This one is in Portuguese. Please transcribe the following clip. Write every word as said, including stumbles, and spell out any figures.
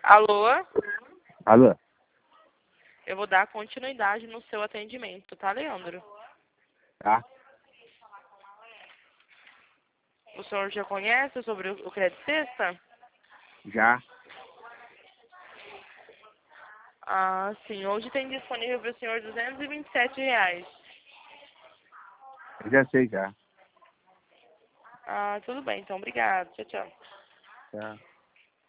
Alô? Alô? Eu vou dar continuidade no seu atendimento, tá, Leandro? Tá. O senhor já conhece sobre o crédito sexta? Já. Ah, sim. Hoje tem disponível para o senhor duzentos e vinte e sete reais. Eu já sei já. Ah, tudo bem, então. Obrigado. Tchau, tchau. Tá.